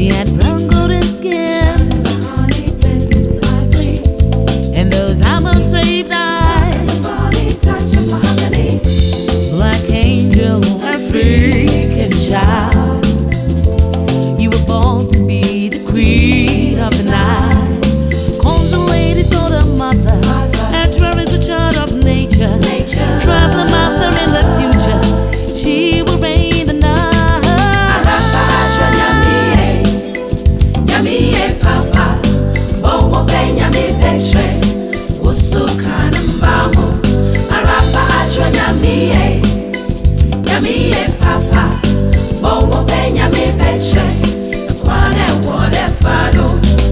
She had brown golden skin honey blended with ivory. and those almond-shaped eyes. As a body touch of mahogany. Black angel, African child. You were born to be the queen of the night. Calls a lady told her mother, Edra is a child of nature. Traveling master in the future. She will reign the night. Arapa ashwa nyamiye papa. Bowo be nyami petre. Usuka nambaho. Arapa ashwa nyamiye papa. Bowo be nyami petre. Kwane wole fado.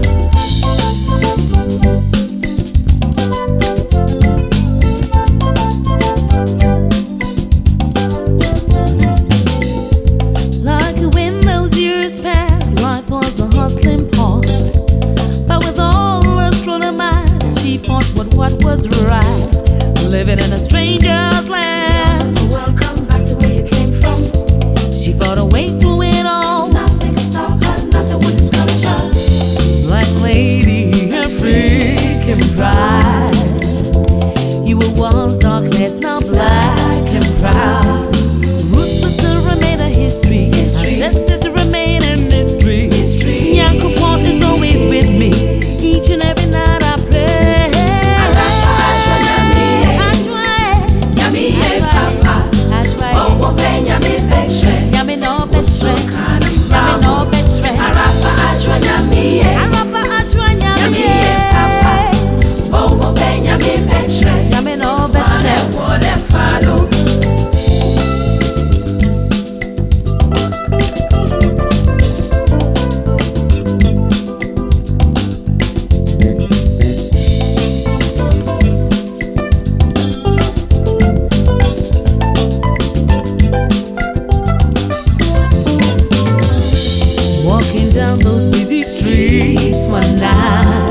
Like when those years passed, life was a hustling part. But with all her strong mind, she fought with what was right. Living in a stranger's land, So welcome back to where you came from. she fought her way through it all. Nothing can stop her, nothing will discourage her. Black lady, African pride. You were once darkness, now black and proud. Roots will still remain a history. Ancestors remain a mystery. Yakupon is always with me. Each and every night I pray. Arapa ashwa I try. nyamiye papa. I try. Bowo be nyami petre. Yami no betre. Usuka Yami no nambaho. betre. Arapa ashwa nyamiye. Arapa I try. Nyamiye papa. Bowo be nyami petre. Yami no Kwane betre. wole fado. Walking down those busy streets one night.